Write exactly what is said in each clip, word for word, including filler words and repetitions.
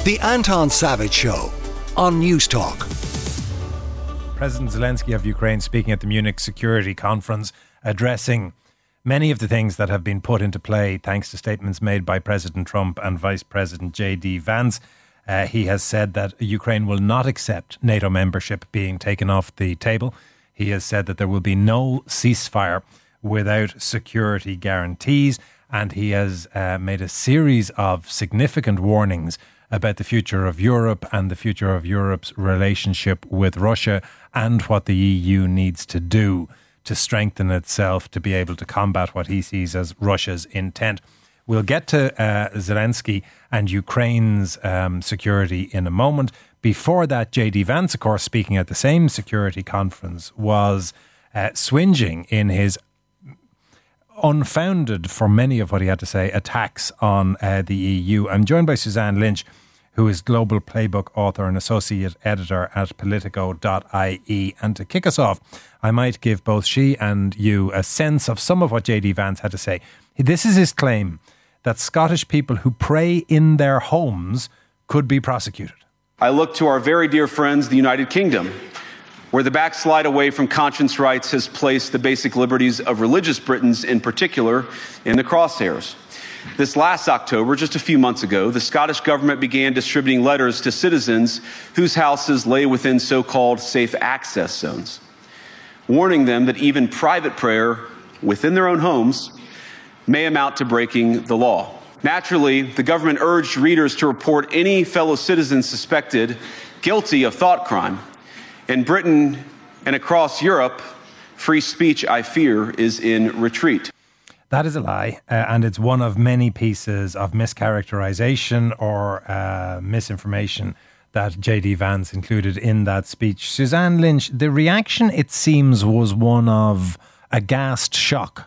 The Anton Savage Show on News Talk. President Zelensky of Ukraine speaking at the Munich Security Conference, addressing many of the things that have been put into play thanks to statements made by President Trump and Vice President J D Vance. Uh, he has said that Ukraine will not accept NATO membership being taken off the table. He has said that there will be no ceasefire without security guarantees, and he has uh, made a series of significant warnings about the future of Europe and the future of Europe's relationship with Russia and what the E U needs to do to strengthen itself to be able to combat what he sees as Russia's intent. We'll get to uh, Zelensky and Ukraine's um, security in a moment. Before that, J D Vance, of course, speaking at the same security conference, was uh, swinging in his unfounded, for many of what he had to say, attacks on uh, the E U. I'm joined by Suzanne Lynch, who is Global Playbook author and associate editor at politico dot I E. And to kick us off, I might give both she and you a sense of some of what J D Vance had to say. This is his claim that Scottish people who pray in their homes could be prosecuted. I look to our very dear friends, the United Kingdom, where the backslide away from conscience rights has placed the basic liberties of religious Britons in particular in the crosshairs. This last October, just a few months ago, the Scottish government began distributing letters to citizens whose houses lay within so-called safe access zones, warning them that even private prayer within their own homes may amount to breaking the law. Naturally, the government urged readers to report any fellow citizens suspected guilty of thought crime. In Britain and across Europe, free speech, I fear, is in retreat. That is a lie, uh, and it's one of many pieces of mischaracterization or uh, misinformation that J D Vance included in that speech. Suzanne Lynch, the reaction, it seems, was one of aghast shock.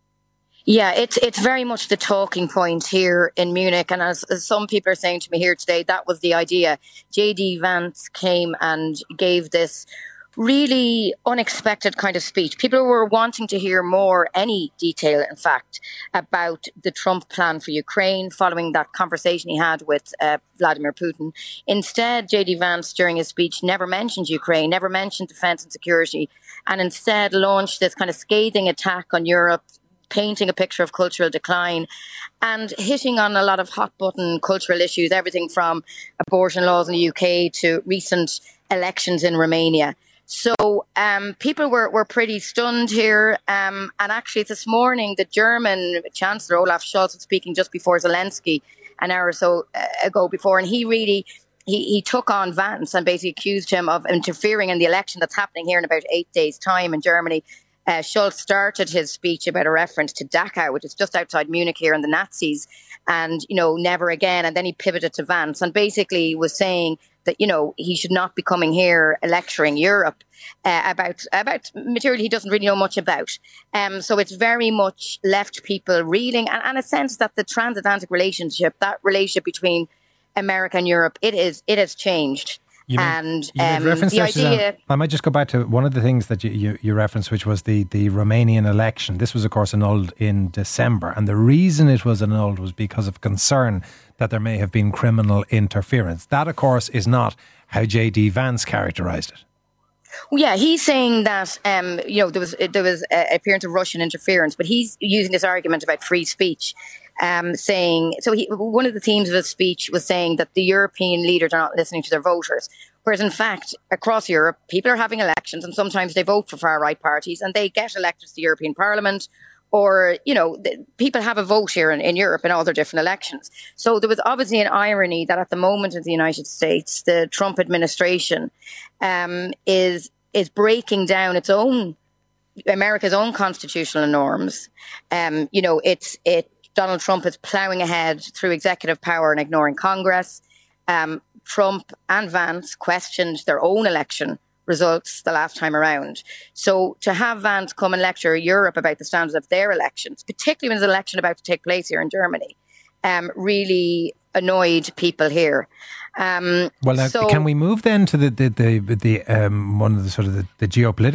Yeah, it's it's very much the talking point here in Munich. And as, as some people are saying to me here today, that was the idea. J D Vance came and gave this really unexpected kind of speech. People were wanting to hear more, any detail, in fact, about the Trump plan for Ukraine following that conversation he had with uh, Vladimir Putin. Instead, J D Vance, during his speech, never mentioned Ukraine, never mentioned defence and security, and instead launched this kind of scathing attack on Europe, painting a picture of cultural decline and hitting on a lot of hot-button cultural issues, everything from abortion laws in the U K to recent elections in Romania. So um, people were, were pretty stunned here. Um, and actually this morning, the German Chancellor, Olaf Scholz, was speaking just before Zelensky, an hour or so ago before, and he really He, he took on Vance and basically accused him of interfering in the election that's happening here in about eight days' time in Germany. Uh, Scholz started his speech about a reference to Dachau, which is just outside Munich here, and the Nazis, and, you know, never again. And then he pivoted to Vance and basically was saying that, you know, he should not be coming here lecturing Europe uh, about about material he doesn't really know much about. Um, so it's very much left people reeling, and, and a sense that the transatlantic relationship, that relationship between America and Europe, it is it has changed. You made, and you made um, reference the there, idea. Suzanne. I might just go back to one of the things that you, you, you referenced, which was the, the Romanian election. This was, of course, annulled in December. And the reason it was annulled was because of concern that there may have been criminal interference. That, of course, is not how J D Vance characterised it. Yeah, he's saying that um, you know there was there was a appearance of Russian interference, but he's using this argument about free speech, um, saying so. He, one of the themes of his speech was saying that the European leaders are not listening to their voters, whereas in fact across Europe, people are having elections, and sometimes they vote for far right parties, and they get elected to the European Parliament. Or, you know, the, people have a vote here in, in Europe in all their different elections. So there was obviously an irony that at the moment in the United States, the Trump administration um, is is breaking down its own, America's own constitutional norms. Um, you know, it's it Donald Trump is ploughing ahead through executive power and ignoring Congress. Um, Trump and Vance questioned their own election results the last time around. So to have Vance come and lecture Europe about the standards of their elections, particularly when there's an election about to take place here in Germany, um, really annoyed people here. Um, well, now, so, can we move then to the the the, the um, one of the sort of the, the geopolitically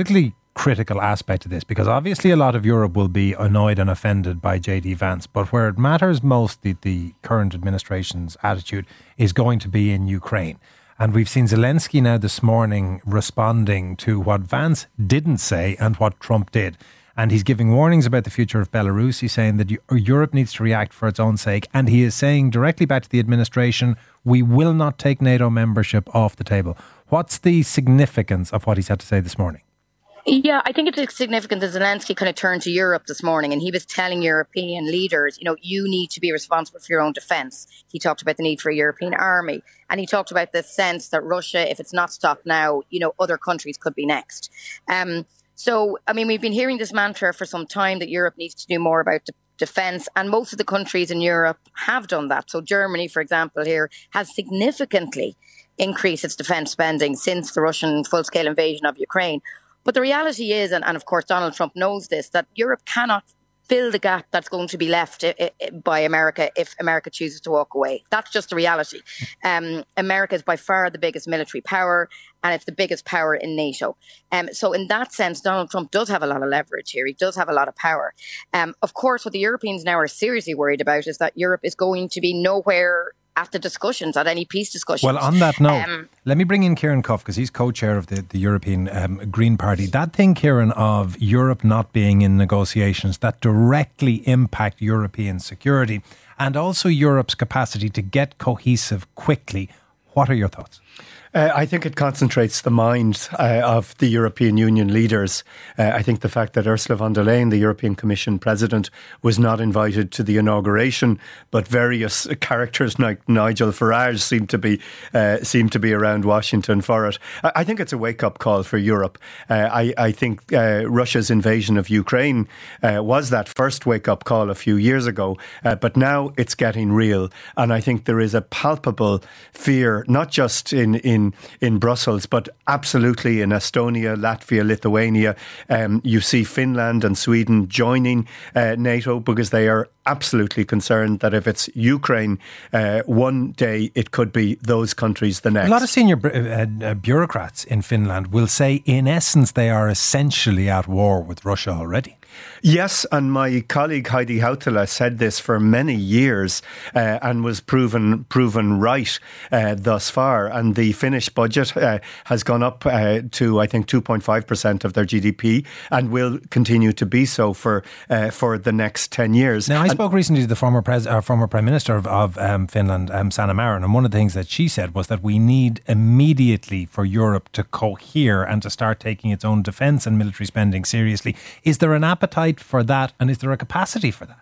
critical aspect of this? Because obviously a lot of Europe will be annoyed and offended by J D Vance, but where it matters most, the, the current administration's attitude is going to be in Ukraine. And we've seen Zelensky now this morning responding to what Vance didn't say and what Trump did. And he's giving warnings about the future of Belarus. He's saying that Europe needs to react for its own sake. And he is saying directly back to the administration, we will not take NATO membership off the table. What's the significance of what he's had to say this morning? Yeah, I think it's significant that Zelensky kind of turned to Europe this morning and he was telling European leaders, you know, you need to be responsible for your own defence. He talked about the need for a European army and he talked about the sense that Russia, if it's not stopped now, you know, other countries could be next. Um, so, I mean, we've been hearing this mantra for some time that Europe needs to do more about de- defence and most of the countries in Europe have done that. So Germany, for example, here has significantly increased its defence spending since the Russian full-scale invasion of Ukraine. But the reality is, and, and of course Donald Trump knows this, that Europe cannot fill the gap that's going to be left I- I- by America if America chooses to walk away. That's just the reality. Um, America is by far the biggest military power and it's the biggest power in NATO. Um, so in that sense, Donald Trump does have a lot of leverage here. He does have a lot of power. Um, of course, what the Europeans now are seriously worried about is that Europe is going to be nowhere at the discussions, at any peace discussions. Well, on that note, um, let me bring in Kieran Cuff because he's co-chair of the, the European um, Green Party. That thing, Kieran, of Europe not being in negotiations that directly impact European security and also Europe's capacity to get cohesive quickly. What are your thoughts? Uh, I think it concentrates the mind uh, of the European Union leaders. Uh, I think the fact that Ursula von der Leyen, the European Commission President, was not invited to the inauguration, but various characters like Nigel Farage seem to be uh, seem to be around Washington for it. I, I think it's a wake-up call for Europe. Uh, I, I think uh, Russia's invasion of Ukraine uh, was that first wake-up call a few years ago, uh, but now it's getting real. And I think there is a palpable fear, not just in, in In, in Brussels, but absolutely in Estonia, Latvia, Lithuania. Um, you see Finland and Sweden joining uh, NATO because they are absolutely concerned that if it's Ukraine uh, one day, it could be those countries the next. A lot of senior uh, uh, bureaucrats in Finland will say, in essence, they are essentially at war with Russia already. Yes, and my colleague Heidi Hautala said this for many years uh, and was proven proven right uh, thus far. And the Finnish budget uh, has gone up uh, to, I think, two point five percent of their G D P and will continue to be so for uh, for the next ten years. Now, I and spoke recently to the former pres- uh, former Prime Minister of, of um, Finland, um, Sanna Marin, and one of the things that she said was that we need immediately for Europe to cohere and to start taking its own defence and military spending seriously. Is there an appetite for that, and is there a capacity for that?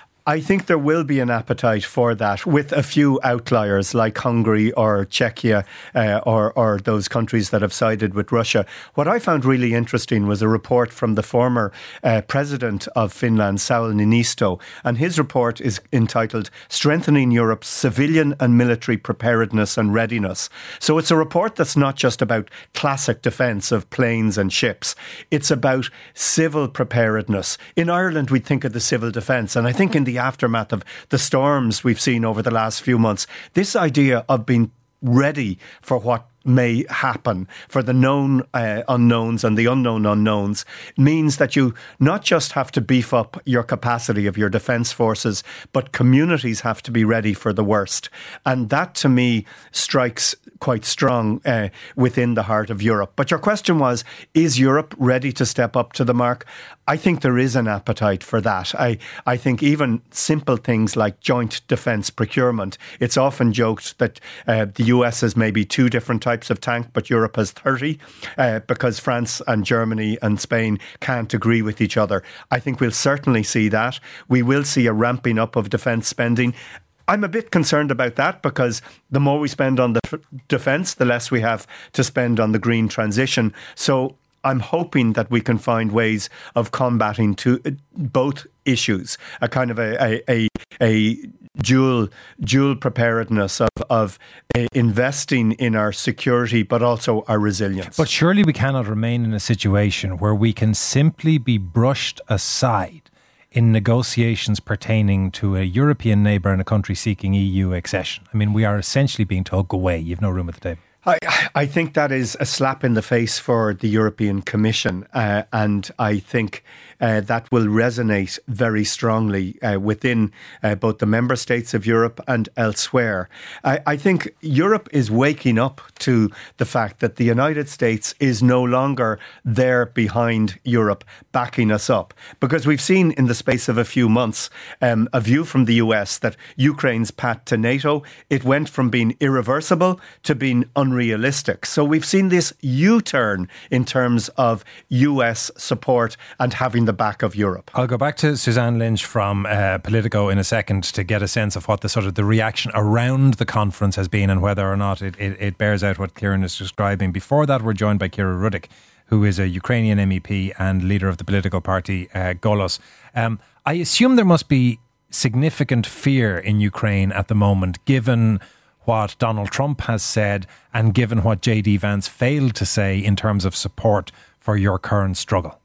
I think there will be an appetite for that, with a few outliers like Hungary or Czechia uh, or, or those countries that have sided with Russia. What I found really interesting was a report from the former uh, president of Finland, Sauli Niinisto, and his report is entitled Strengthening Europe's Civilian and Military Preparedness and Readiness. So it's a report that's not just about classic defence of planes and ships. It's about civil preparedness. In Ireland, we think of the civil defence, and I think in the aftermath of the storms we've seen over the last few months, this idea of being ready for what may happen, for the known uh, unknowns and the unknown unknowns, means that you not just have to beef up your capacity of your defence forces, but communities have to be ready for the worst. And that, to me, strikes quite strong uh, within the heart of Europe. But your question was, is Europe ready to step up to the mark? I think there is an appetite for that. I, I think even simple things like joint defence procurement, it's often joked that uh, the U S has maybe two different types of tank, but Europe has thirty uh, because France and Germany and Spain can't agree with each other. I think we'll certainly see that. We will see a ramping up of defence spending. I'm a bit concerned about that because the more we spend on the f- defence, the less we have to spend on the green transition. So I'm hoping that we can find ways of combating to uh, both issues, a kind of a a, a, a dual dual preparedness of, of uh, investing in our security, but also our resilience. But surely we cannot remain in a situation where we can simply be brushed aside in negotiations pertaining to a European neighbour and a country seeking E U accession. I mean, we are essentially being told, go away, you've no room at the table. I, I think that is a slap in the face for the European Commission, uh, and I think uh, that will resonate very strongly uh, within uh, both the member states of Europe and elsewhere. I, I think Europe is waking up to the fact that the United States is no longer there behind Europe, backing us up, because we've seen in the space of a few months um, a view from the U S that Ukraine's path to NATO, it went from being irreversible to being unrealistic. So we've seen this U-turn in terms of U S support and having the back of Europe. I'll go back to Suzanne Lynch from uh, Politico in a second to get a sense of what the sort of the reaction around the conference has been and whether or not it, it, it bears out what Kieran is describing. Before that, we're joined by Kira Rudik, who is a Ukrainian M E P and leader of the political party uh, Golos. Um, I assume there must be significant fear in Ukraine at the moment, given what Donald Trump has said and given what J D Vance failed to say in terms of support for your current struggle.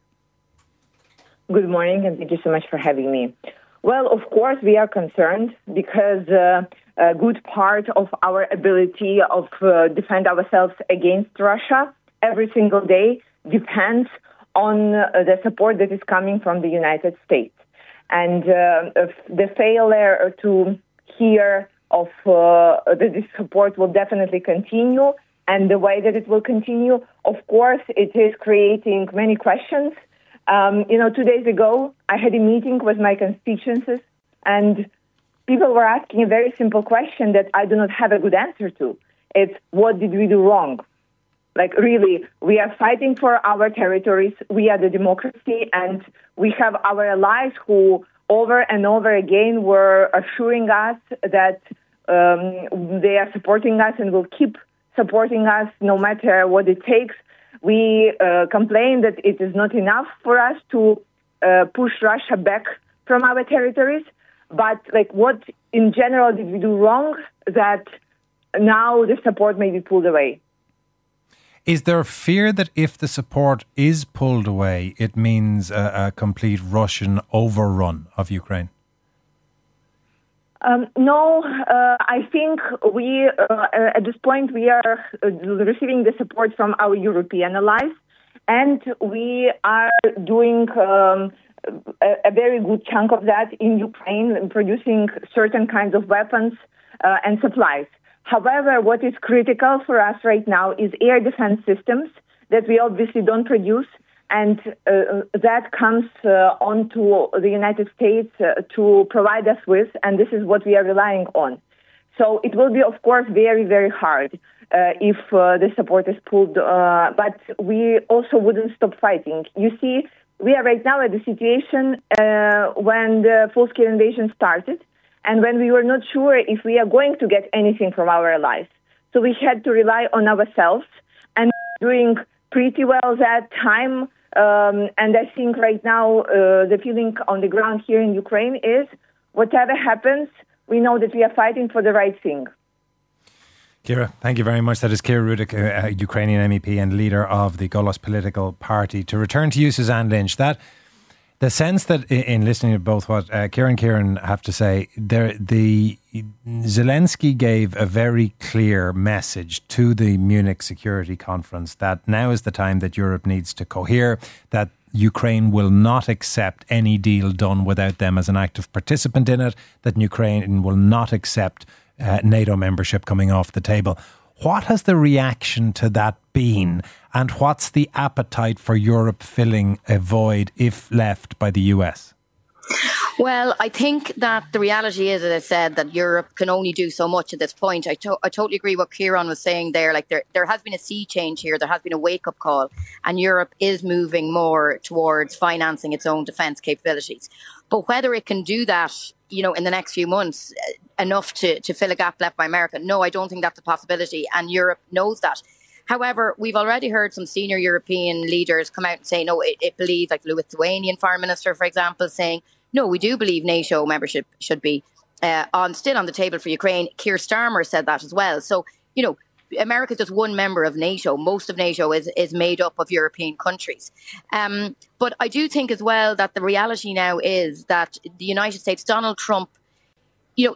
Good morning, and thank you so much for having me. Well, of course, we are concerned because uh, a good part of our ability of uh, defend ourselves against Russia every single day depends on uh, the support that is coming from the United States. And uh, the failure to hear of uh, that this support will definitely continue, and the way that it will continue, of course, it is creating many questions. Um, you know, two days ago, I had a meeting with my constituencies, and people were asking a very simple question that I do not have a good answer to. It's, what did we do wrong? Like, really, we are fighting for our territories. We are the democracy, and we have our allies who over and over again were assuring us that um, they are supporting us and will keep supporting us no matter what it takes. We uh, complain that it is not enough for us to uh, push Russia back from our territories. But, like, what in general did we do wrong that now the support may be pulled away? Is there a fear that if the support is pulled away, it means a, a complete Russian overrun of Ukraine? Um, no, uh, I think we, uh, at this point, we are uh, receiving the support from our European allies, and we are doing um, a, a very good chunk of that in Ukraine, producing certain kinds of weapons uh, and supplies. However, what is critical for us right now is air defense systems that we obviously don't produce, and uh, that comes uh, onto the United States uh, to provide us with, and this is what we are relying on. So it will be, of course, very, very hard uh, if uh, the support is pulled, uh, but we also wouldn't stop fighting. You see, we are right now at the situation uh, when the full-scale invasion started, and when we were not sure if we are going to get anything from our allies. So we had to rely on ourselves, and doing pretty well that time. Um, and I think right now uh, the feeling on the ground here in Ukraine is whatever happens, we know that we are fighting for the right thing. Kira, thank you very much. That is Kira Rudik, a, a Ukrainian M E P and leader of the Golos political party. To return to you, Suzanne Lynch, that the sense that in listening to both what uh, Kira and Kieran have to say, there, the Zelensky gave a very clear message to the Munich Security Conference that now is the time that Europe needs to cohere, that Ukraine will not accept any deal done without them as an active participant in it, that Ukraine will not accept uh, NATO membership coming off the table. What has the reaction to that been, and what's the appetite for Europe filling a void if left by the U S? Well, I think that the reality is, as I said, that Europe can only do so much at this point. I, to- I totally agree what Kieran was saying there. Like there, there has been a sea change here. There has been a wake-up call, and Europe is moving more towards financing its own defence capabilities. But whether it can do that, you know, in the next few months, enough to, to fill a gap left by America, no, I don't think that's a possibility, and Europe knows that. However, we've already heard some senior European leaders come out and say, no, it, it believes, like the Lithuanian foreign minister, for example, saying, no, we do believe NATO membership should be uh, on still on the table for Ukraine. Keir Starmer said that as well. So, you know, America is just one member of NATO. Most of NATO is, is made up of European countries. Um, but I do think as well that the reality now is that the United States, Donald Trump, you know,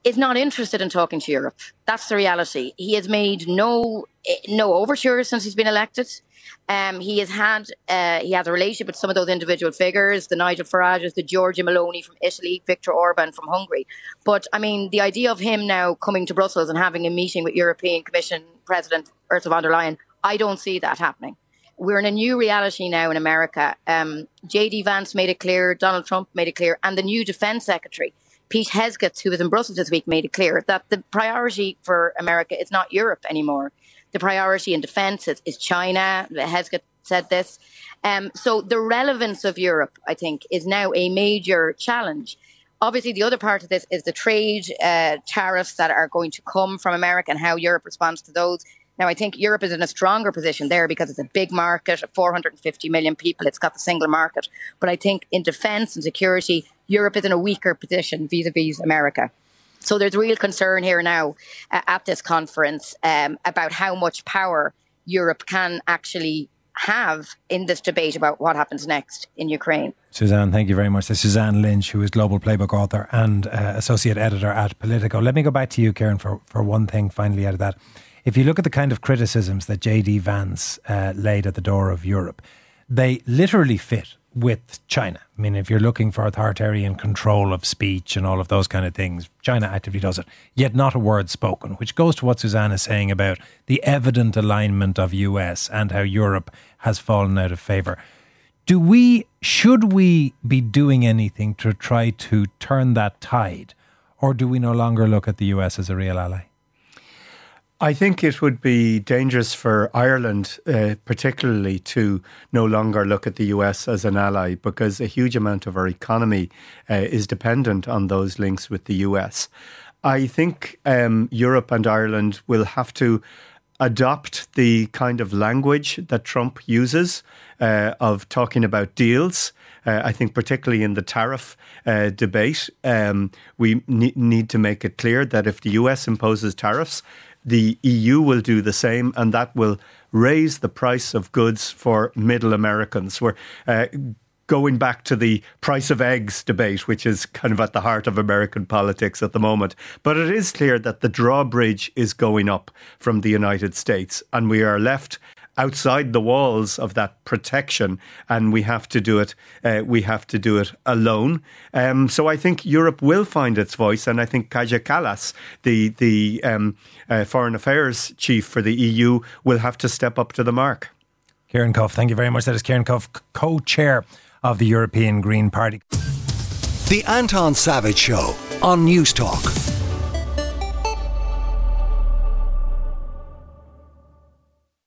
is not interested in talking to Europe. That's the reality. He has made no no overtures since he's been elected. Um, he has had uh, he has a relationship with some of those individual figures, the Nigel Farages, the Giorgia Meloni from Italy, Viktor Orban from Hungary. But I mean, the idea of him now coming to Brussels and having a meeting with European Commission President Ursula von der Leyen, I don't see that happening. We're in a new reality now in America. Um, J D Vance made it clear, Donald Trump made it clear, and the new Defence Secretary, Pete Hegseth, who was in Brussels this week, made it clear that the priority for America is not Europe anymore. The priority in defence is, is China. Hegseth said this. Um, so the relevance of Europe, I think, is now a major challenge. Obviously, the other part of this is the trade uh, tariffs that are going to come from America and how Europe responds to those. Now, I think Europe is in a stronger position there because it's a big market, four hundred fifty million people. It's got the single market. But I think in defence and security, Europe is in a weaker position vis-a-vis America. So there's real concern here now uh, at this conference um, about how much power Europe can actually have in this debate about what happens next in Ukraine. Suzanne, thank you very much. That's Suzanne Lynch, who is Global Playbook author and uh, Associate Editor at Politico. Let me go back to you, Kieran, for, for one thing finally out of that. If you look at the kind of criticisms that J D Vance uh, laid at the door of Europe, they literally fit with China. I mean, if you're looking for authoritarian control of speech and all of those kind of things, China actively does it, yet not a word spoken, which goes to what Suzanne is saying about the evident alignment of U S and how Europe has fallen out of favour. Do we, should we be doing anything to try to turn that tide, or do we no longer look at the U S as a real ally? I think it would be dangerous for Ireland, uh, particularly, to no longer look at the U S as an ally, because a huge amount of our economy uh, is dependent on those links with the U S. I think um, Europe and Ireland will have to adopt the kind of language that Trump uses uh, of talking about deals. Uh, I think particularly in the tariff uh, debate, um, we ne- need to make it clear that if the U S imposes tariffs, the E U will do the same, and that will raise the price of goods for middle Americans. We're uh, going back to the price of eggs debate, which is kind of at the heart of American politics at the moment. But it is clear that the drawbridge is going up from the United States, and we are left outside the walls of that protection, and we have to do it. Uh, we have to do it alone. Um, so I think Europe will find its voice, and I think Kaja Kallas, the the um, uh, foreign affairs chief for the E U, will have to step up to the mark. Kieran Cuff, thank you very much. That is Kieran Cuff, co-chair of the European Green Party. The Anton Savage Show on News Talk.